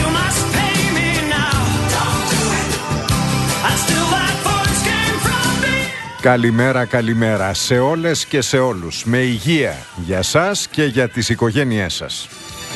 Καλημέρα, καλημέρα σε όλες και σε όλους. Με υγεία για σας και για τις οικογένειές σας.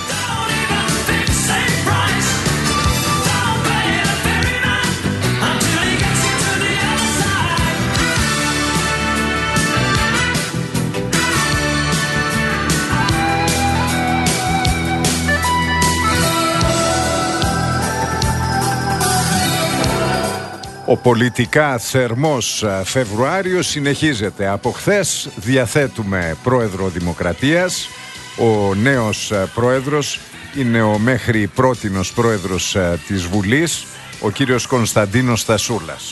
Ο πολιτικά θερμός Φεβρουάριος συνεχίζεται. Από χθες διαθέτουμε πρόεδρο Δημοκρατίας. Ο νέος πρόεδρος είναι ο μέχρι πρότινος πρόεδρος της Βουλής, ο κύριος Κωνσταντίνος Θασούλας.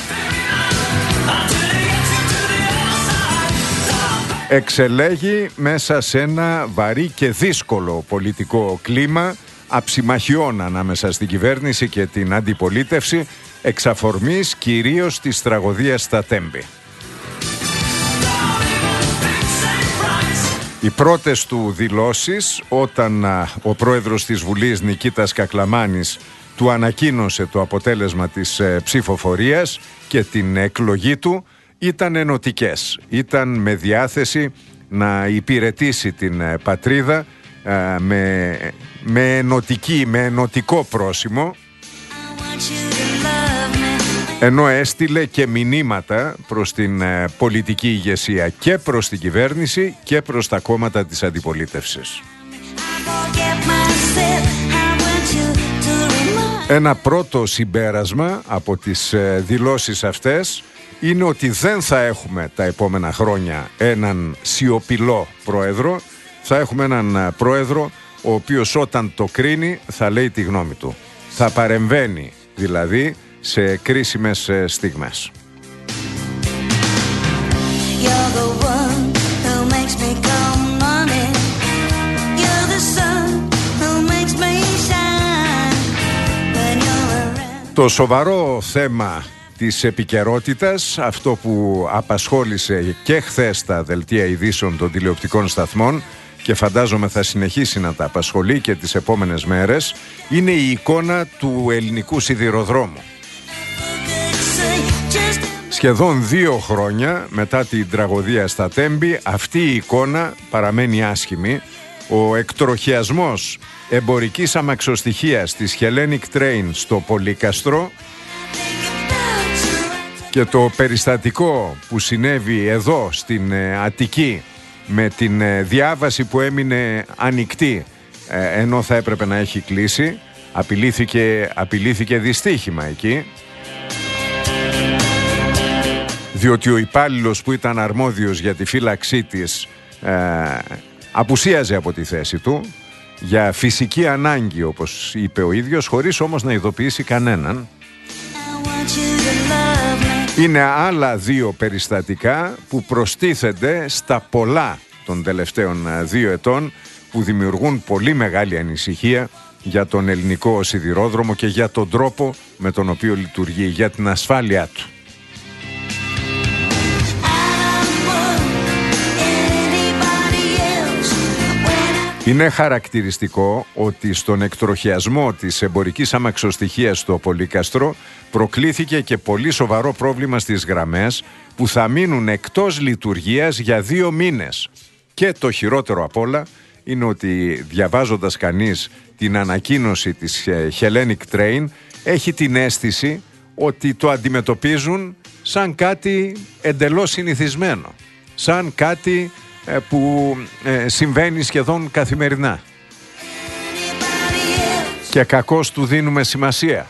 Εξελέγει μέσα σε ένα βαρύ και δύσκολο πολιτικό κλίμα αψιμαχιών ανάμεσα στην κυβέρνηση και την αντιπολίτευση, εξ αφορμής κυρίως της τραγωδίας στα Τέμπη. Οι πρώτες του δηλώσεις, όταν ο πρόεδρος της Βουλής Νικήτας Κακλαμάνης του ανακοίνωσε το αποτέλεσμα της ψηφοφορίας και την εκλογή του, ήταν ενωτικές. Ήταν με διάθεση να υπηρετήσει την πατρίδα με ενωτικό πρόσημο, ενώ έστειλε και μηνύματα προς την πολιτική ηγεσία και προς την κυβέρνηση και προς τα κόμματα της αντιπολίτευσης. Ένα πρώτο συμπέρασμα από τις δηλώσεις αυτές είναι ότι δεν θα έχουμε τα επόμενα χρόνια έναν σιωπηλό πρόεδρο. Θα έχουμε έναν πρόεδρο ο οποίος όταν το κρίνει θα λέει τη γνώμη του. Θα παρεμβαίνει δηλαδή σε κρίσιμες στιγμές. Το σοβαρό θέμα της επικαιρότητας, αυτό που απασχόλησε και χθες τα δελτία ειδήσεων των τηλεοπτικών σταθμών και φαντάζομαι θα συνεχίσει να τα απασχολεί και τις επόμενες μέρες, είναι η εικόνα του ελληνικού σιδηροδρόμου. Σχεδόν 2 χρόνια μετά την τραγωδία στα Τέμπη, αυτή η εικόνα παραμένει άσχημη. Ο εκτροχιασμός εμπορικής αμαξοστοιχείας της Hellenic Train στο Πολύκαστρο και το περιστατικό που συνέβη εδώ στην Αττική με την διάβαση που έμεινε ανοιχτή ενώ θα έπρεπε να έχει κλείσει, απειλήθηκε δυστύχημα εκεί, διότι ο υπάλληλος που ήταν αρμόδιος για τη φύλαξή της απουσίαζε από τη θέση του για φυσική ανάγκη, όπως είπε ο ίδιος, χωρίς όμως να ειδοποιήσει κανέναν. Είναι άλλα 2 περιστατικά που προστίθενται στα πολλά των τελευταίων 2 ετών που δημιουργούν πολύ μεγάλη ανησυχία για τον ελληνικό σιδηρόδρομο και για τον τρόπο με τον οποίο λειτουργεί, για την ασφάλειά του. Είναι χαρακτηριστικό ότι στον εκτροχιασμό της εμπορικής αμαξοστοιχείας στο Πολύκαστρο προκλήθηκε και πολύ σοβαρό πρόβλημα στις γραμμές που θα μείνουν εκτός λειτουργίας για 2 μήνες. Και το χειρότερο απ' όλα είναι ότι διαβάζοντας κανείς την ανακοίνωση της Hellenic Train έχει την αίσθηση ότι το αντιμετωπίζουν σαν κάτι εντελώς συνηθισμένο, σαν κάτι που συμβαίνει σχεδόν καθημερινά και κακώς του δίνουμε σημασία.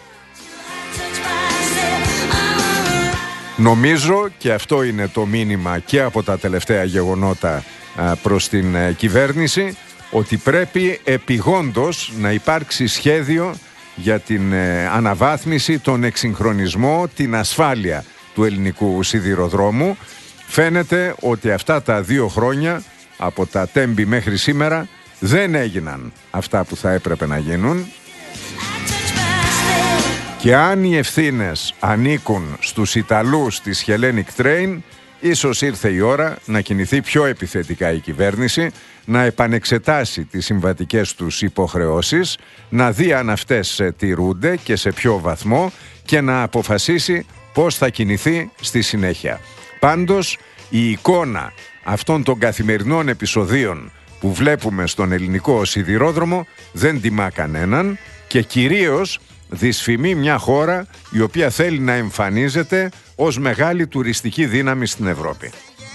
Νομίζω, και αυτό είναι το μήνυμα και από τα τελευταία γεγονότα προς την κυβέρνηση, ότι πρέπει επιγόντως να υπάρξει σχέδιο για την αναβάθμιση, τον εξυγχρονισμό, την ασφάλεια του ελληνικού σιδηροδρόμου. Φαίνεται ότι αυτά τα 2 χρόνια, από τα Τέμπη μέχρι σήμερα, δεν έγιναν αυτά που θα έπρεπε να γίνουν. Και αν οι ευθύνες ανήκουν στους Ιταλούς της Hellenic Train, ίσως ήρθε η ώρα να κινηθεί πιο επιθετικά η κυβέρνηση, να επανεξετάσει τις συμβατικές τους υποχρεώσεις, να δει αν αυτές τηρούνται και σε ποιο βαθμό και να αποφασίσει πώς θα κινηθεί στη συνέχεια. Πάντως, η εικόνα αυτών των καθημερινών επεισοδίων που βλέπουμε στον ελληνικό σιδηρόδρομο δεν τιμά κανέναν και κυρίως δυσφημεί μια χώρα η οποία θέλει να εμφανίζεται ως μεγάλη τουριστική δύναμη στην Ευρώπη.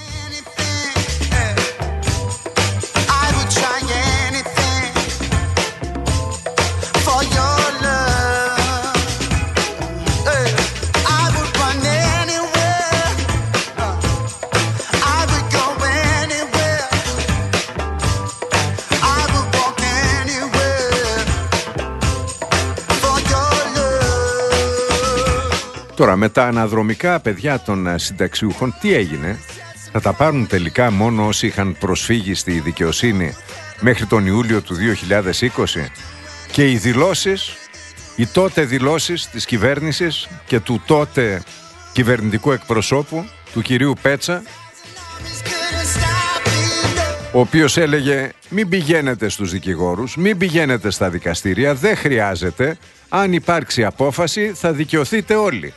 Τώρα, με τα αναδρομικά παιδιά των συνταξιούχων, τι έγινε? Θα τα πάρουν τελικά μόνο όσοι είχαν προσφύγει στη δικαιοσύνη μέχρι τον Ιούλιο του 2020? Και οι δηλώσεις, οι τότε δηλώσεις της κυβέρνησης και του τότε κυβερνητικού εκπροσώπου, του κυρίου Πέτσα, ο οποίος έλεγε μην πηγαίνετε στους δικηγόρους, μην πηγαίνετε στα δικαστήρια, δεν χρειάζεται, αν υπάρξει απόφαση θα δικαιωθείτε όλοι.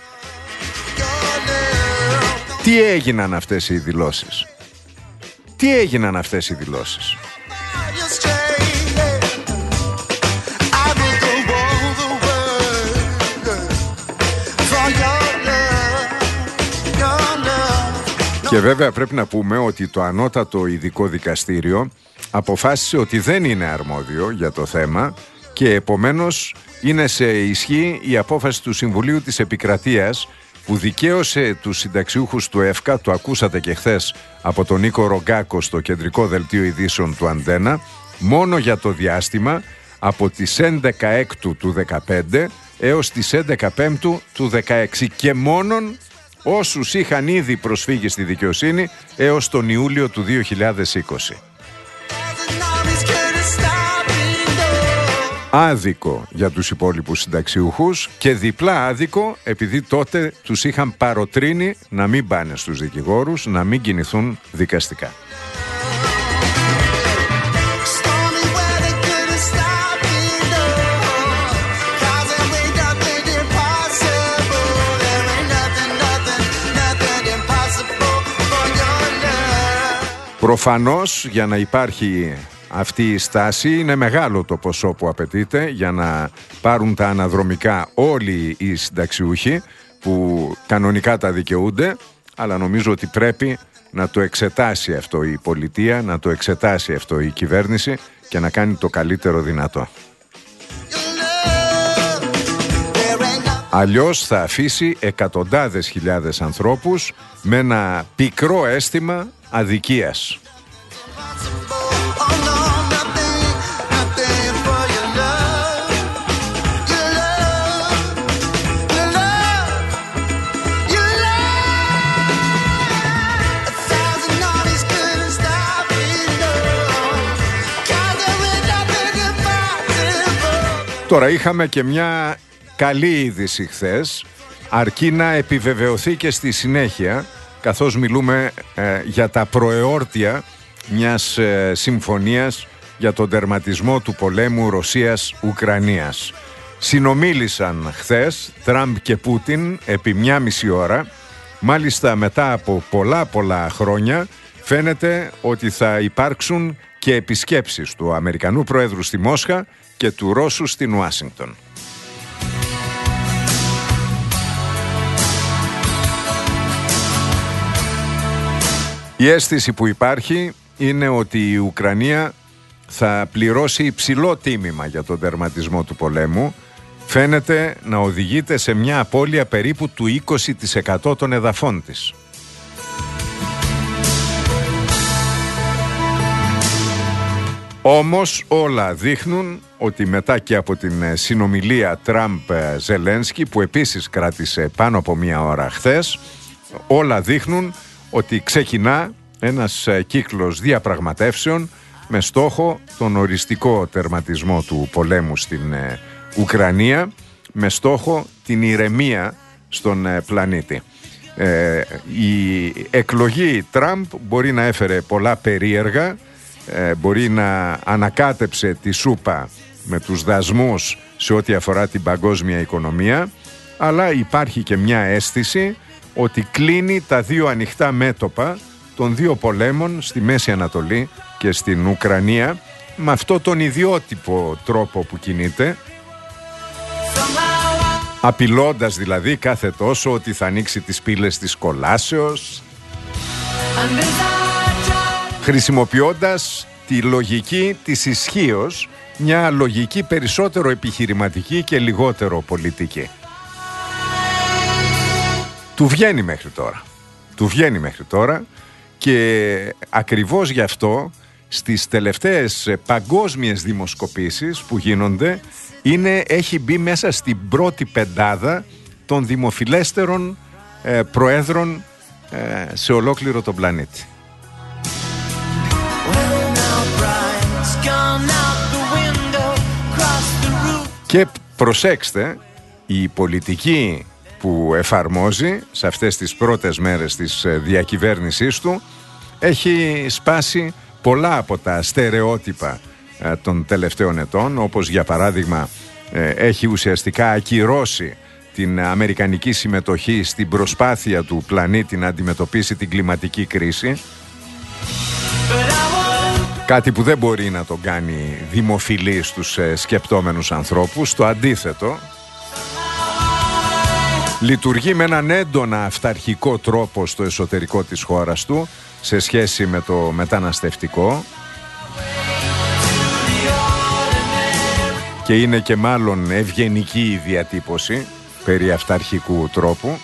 Τι έγιναν αυτές οι δηλώσεις? Τι έγιναν αυτές οι δηλώσεις? Και βέβαια πρέπει να πούμε ότι το Ανώτατο Ειδικό Δικαστήριο αποφάσισε ότι δεν είναι αρμόδιο για το θέμα και επομένως είναι σε ισχύ η απόφαση του Συμβουλίου της Επικρατείας που δικαίωσε τους συνταξιούχους του ΕΦΚΑ, το ακούσατε και χθες από τον Νίκο Ρογκάκο στο κεντρικό δελτίο ειδήσεων του Αντένα, μόνο για το διάστημα από τις 11 Έκτου του 2015 έως τις 11 Πέμπτου του 2016 και μόνον όσους είχαν ήδη προσφύγει στη δικαιοσύνη έως τον Ιούλιο του 2020. Άδικο για τους υπόλοιπους συνταξιούχους και διπλά άδικο επειδή τότε τους είχαν παροτρύνει να μην πάνε στους δικηγόρους, να μην κινηθούν δικαστικά. Προφανώς για να υπάρχει αυτή η στάση είναι μεγάλο το ποσό που απαιτείται για να πάρουν τα αναδρομικά όλοι οι συνταξιούχοι που κανονικά τα δικαιούνται, αλλά νομίζω ότι πρέπει να το εξετάσει αυτό η πολιτεία, να το εξετάσει αυτό η κυβέρνηση και να κάνει το καλύτερο δυνατό. Αλλιώς θα αφήσει εκατοντάδες χιλιάδες ανθρώπους με ένα πικρό αίσθημα αδικίας. Τώρα είχαμε και μια καλή είδηση χθες, αρκεί να επιβεβαιωθεί και στη συνέχεια, καθώς μιλούμε για τα προεόρτια μιας συμφωνίας για τον τερματισμό του πολέμου Ρωσίας-Ουκρανίας. Συνομίλησαν χθες Τραμπ και Πούτιν επί 1,5 ώρα, μάλιστα μετά από πολλά χρόνια φαίνεται ότι θα υπάρξουν και επισκέψεις του Αμερικανού Προέδρου στη Μόσχα και του Ρώσου στην Ουάσιγκτον. Η αίσθηση που υπάρχει είναι ότι η Ουκρανία θα πληρώσει υψηλό τίμημα για τον τερματισμό του πολέμου. Φαίνεται να οδηγείται σε μια απώλεια περίπου του 20% των εδαφών της. Όμως όλα δείχνουν ότι μετά και από την συνομιλία Τραμπ-Ζελένσκι που επίσης κράτησε πάνω από 1 ώρα χθες, όλα δείχνουν ότι ξεκινά ένας κύκλος διαπραγματεύσεων με στόχο τον οριστικό τερματισμό του πολέμου στην Ουκρανία, με στόχο την ηρεμία στον πλανήτη. Η εκλογή Τραμπ μπορεί να έφερε πολλά περίεργα μπορεί να ανακάτεψε τη σούπα με τους δασμούς σε ό,τι αφορά την παγκόσμια οικονομία, αλλά υπάρχει και μια αίσθηση ότι κλείνει τα δύο ανοιχτά μέτωπα των δύο πολέμων στη Μέση Ανατολή και στην Ουκρανία, με αυτό τον ιδιότυπο τρόπο που κινείται, απειλώντας δηλαδή κάθε τόσο ότι θα ανοίξει τις πύλες της κολάσεως, χρησιμοποιώντας τη λογική της ισχύως, μια λογική περισσότερο επιχειρηματική και λιγότερο πολιτική. Του βγαίνει μέχρι τώρα και ακριβώς γι' αυτό στις τελευταίες παγκόσμιες δημοσκοπήσεις που γίνονται έχει μπει μέσα στην πρώτη πεντάδα των δημοφιλέστερων προέδρων σε ολόκληρο τον πλανήτη. Και προσέξτε, η πολιτική που εφαρμόζει σε αυτές τις πρώτες μέρες της διακυβέρνησής του έχει σπάσει πολλά από τα στερεότυπα των τελευταίων ετών, όπως για παράδειγμα έχει ουσιαστικά ακυρώσει την αμερικανική συμμετοχή στην προσπάθεια του πλανήτη να αντιμετωπίσει την κλιματική κρίση, κάτι που δεν μπορεί να τον κάνει δημοφιλή στους σκεπτόμενους ανθρώπους. Το αντίθετο, λειτουργεί με έναν έντονα αυταρχικό τρόπο στο εσωτερικό της χώρας του σε σχέση με το μεταναστευτικό, και είναι και μάλλον ευγενική η διατύπωση περί αυταρχικού τρόπου.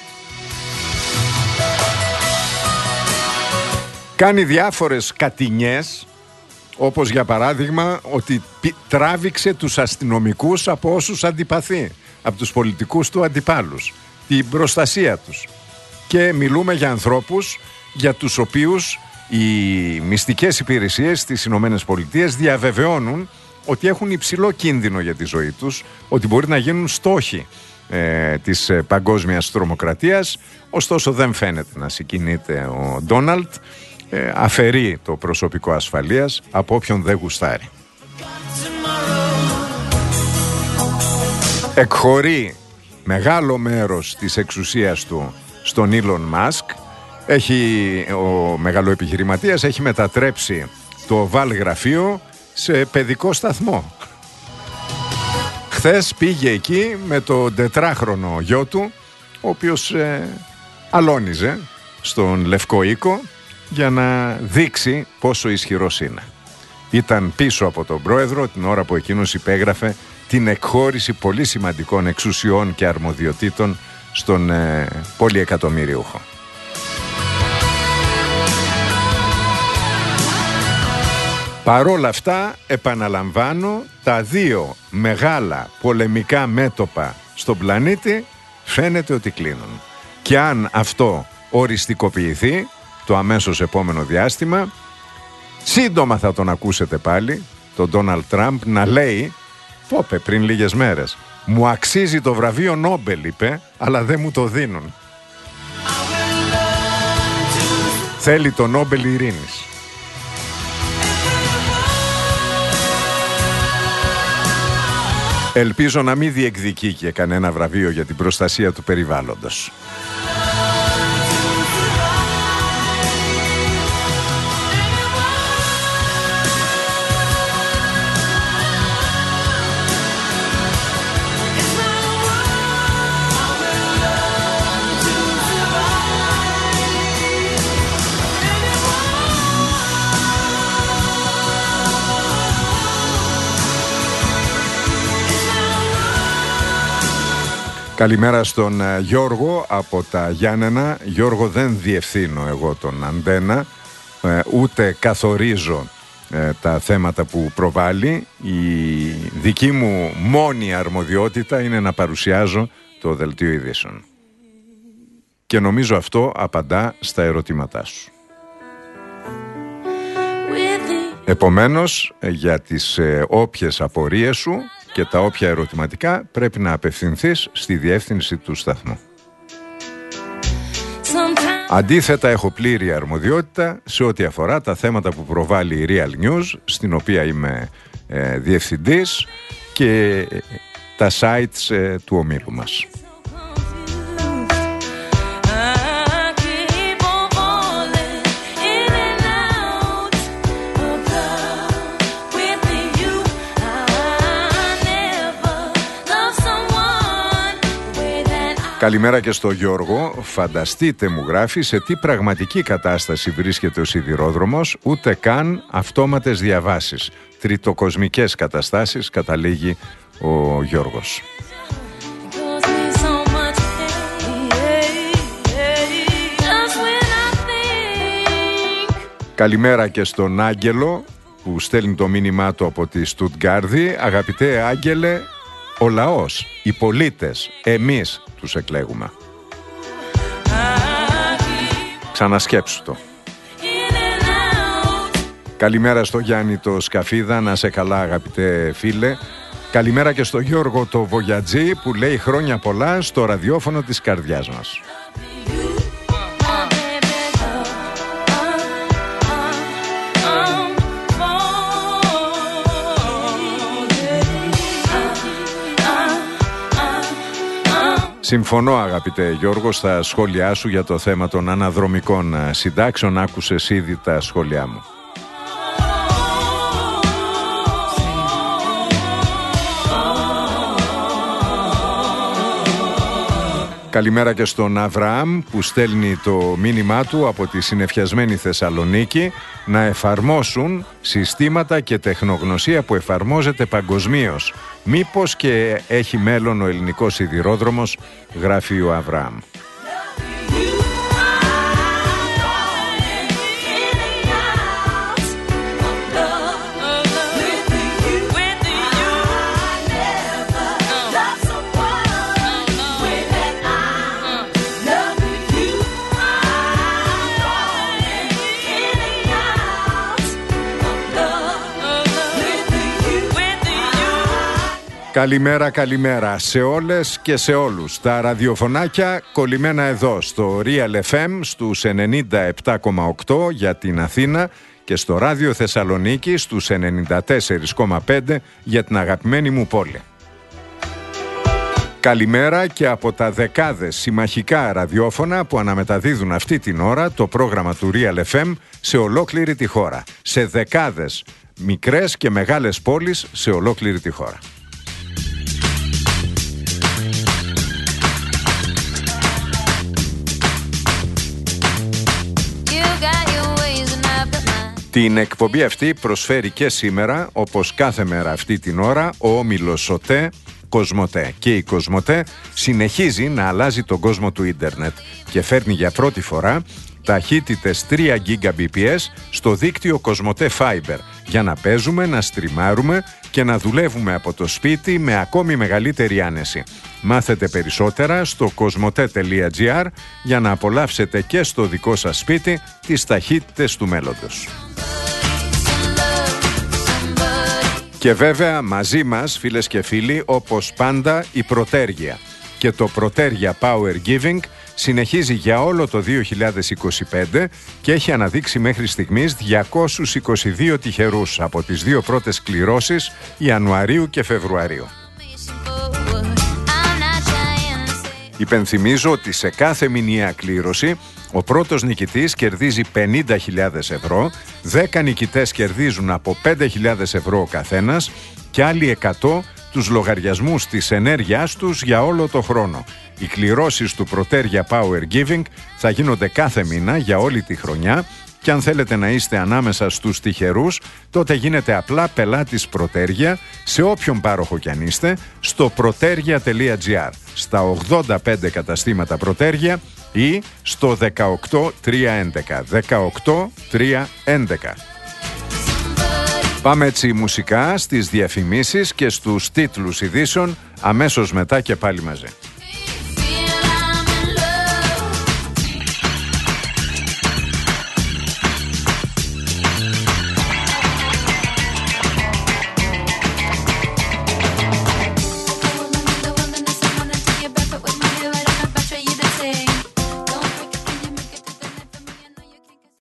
Κάνει διάφορες κατηνιές, όπως για παράδειγμα ότι τράβηξε τους αστυνομικούς από όσους αντιπαθεί, από τους πολιτικούς του αντιπάλους, την προστασία τους. Και μιλούμε για ανθρώπους για τους οποίους οι μυστικές υπηρεσίες στις Ηνωμένες Πολιτείες διαβεβαιώνουν ότι έχουν υψηλό κίνδυνο για τη ζωή τους, ότι μπορεί να γίνουν στόχοι της παγκόσμιας τρομοκρατίας. Ωστόσο δεν φαίνεται να συγκινείται ο Ντόναλντ, αφαιρεί το προσωπικό ασφαλείας από όποιον δεν γουστάρει. Εκχωρεί μεγάλο μέρος της εξουσίας του στον Ήλον Μάσκ. Ο μεγαλοεπιχειρηματίας έχει μετατρέψει το Oval γραφείο σε παιδικό σταθμό. Χθες πήγε εκεί με το 4χρονο γιο του, ο οποίος αλώνιζε στον Λευκό Οίκο για να δείξει πόσο ισχυρός είναι. Ήταν πίσω από τον πρόεδρο την ώρα που εκείνος υπέγραφε την εκχώρηση πολύ σημαντικών εξουσιών και αρμοδιοτήτων στον πολυεκατομμυριούχο. Παρόλα αυτά, επαναλαμβάνω, τα δύο μεγάλα πολεμικά μέτωπα στον πλανήτη φαίνεται ότι κλείνουν. Και αν αυτό οριστικοποιηθεί το αμέσως επόμενο διάστημα, σύντομα θα τον ακούσετε πάλι, τον Ντόναλντ Τραμπ, να λέει, πόπε πριν λίγες μέρες, μου αξίζει το βραβείο Νόμπελ, είπε, αλλά δεν μου το δίνουν. Θέλει το Νόμπελ Ειρήνης. Ελπίζω να μην διεκδικεί και κανένα βραβείο για την προστασία του περιβάλλοντος. Καλημέρα στον Γιώργο από τα Γιάννενα. Γιώργο, δεν διευθύνω εγώ τον Αντένα, ούτε καθορίζω τα θέματα που προβάλλει. Η δική μου μόνη αρμοδιότητα είναι να παρουσιάζω το δελτίο ειδήσεων. Και νομίζω αυτό απαντά στα ερωτήματά σου. Επομένως, για τις όποιες απορίες σου και τα όποια ερωτηματικά πρέπει να απευθυνθείς στη διεύθυνση του σταθμού. Αντίθετα, έχω πλήρη αρμοδιότητα σε ό,τι αφορά τα θέματα που προβάλλει η Real News, στην οποία είμαι διευθυντής, και τα sites του ομίλου μας. Καλημέρα και στο Γιώργο. Φανταστείτε, μου γράφει, σε τι πραγματική κατάσταση βρίσκεται ο σιδηρόδρομος, ούτε καν αυτόματες διαβάσεις. Τριτοκοσμικές καταστάσεις, καταλήγει ο Γιώργος. Καλημέρα και στον Άγγελο που στέλνει το μήνυμά του από τη Στουτγκάρδη. Αγαπητέ Άγγελε, ο λαός, οι πολίτες, εμείς τους εκλέγουμε. Ξανασκέψου το. Καλημέρα στο Γιάννη το Σκαφίδα, να σε καλά αγαπητέ φίλε. Καλημέρα και στο Γιώργο το Βογιατζή που λέει χρόνια πολλά στο ραδιόφωνο της καρδιάς μας. Συμφωνώ αγαπητέ Γιώργο στα σχόλιά σου για το θέμα των αναδρομικών συντάξεων. Άκουσες ήδη τα σχόλιά μου. Καλημέρα και στον Αβραάμ που στέλνει το μήνυμά του από τη συννεφιασμένη Θεσσαλονίκη να εφαρμόσουν συστήματα και τεχνογνωσία που εφαρμόζεται παγκοσμίως. Μήπως και έχει μέλλον ο ελληνικός σιδηρόδρομος, γράφει ο Αβραάμ. Καλημέρα, καλημέρα σε όλες και σε όλους. Τα ραδιοφωνάκια κολλημένα εδώ στο Real FM στους 97,8 για την Αθήνα και στο Ράδιο Θεσσαλονίκη στους 94,5 για την αγαπημένη μου πόλη. Καλημέρα και από τα δεκάδες συμμαχικά ραδιόφωνα που αναμεταδίδουν αυτή την ώρα το πρόγραμμα του Real FM σε ολόκληρη τη χώρα. Σε δεκάδες μικρές και μεγάλες πόλεις σε ολόκληρη τη χώρα. Την εκπομπή αυτή προσφέρει και σήμερα, όπως κάθε μέρα αυτή την ώρα, ο όμιλος ΣΟΤΕ Κοσμοτέ. Και η Κοσμοτέ συνεχίζει να αλλάζει τον κόσμο του ίντερνετ και φέρνει για πρώτη φορά ταχύτητες 3 Gbps στο δίκτυο Κοσμοτέ Fiber για να παίζουμε, να στριμάρουμε και να δουλεύουμε από το σπίτι με ακόμη μεγαλύτερη άνεση. Μάθετε περισσότερα στο cosmote.gr για να απολαύσετε και στο δικό σας σπίτι τις ταχύτητες του μέλλοντος. Και βέβαια μαζί μας, φίλες και φίλοι, όπως πάντα η Πρωτέργεια. Και το Πρωτέργεια Power Giving συνεχίζει για όλο το 2025 και έχει αναδείξει μέχρι στιγμής 222 τυχερούς από τις δύο πρώτες κληρώσεις Ιανουαρίου και Φεβρουαρίου. Υπενθυμίζω ότι σε κάθε μηνιαία κλήρωση ο πρώτος νικητής κερδίζει 50.000 ευρώ, 10 νικητές κερδίζουν από 5.000 ευρώ ο καθένας και άλλοι 100 τους λογαριασμούς της ενέργειάς τους για όλο το χρόνο. Οι κληρώσεις του Πρωτέργεια Power Giving θα γίνονται κάθε μήνα για όλη τη χρονιά και αν θέλετε να είστε ανάμεσα στους τυχερούς, τότε γίνετε απλά πελάτης Πρωτέργεια σε όποιον πάροχο κι αν είστε, στο protergia.gr, στα 85 καταστήματα Πρωτέργεια ή στο 18311. 18311. Πάμε έτσι μουσικά στις διαφημίσεις και στους τίτλους ειδήσεων αμέσως μετά και πάλι μαζί.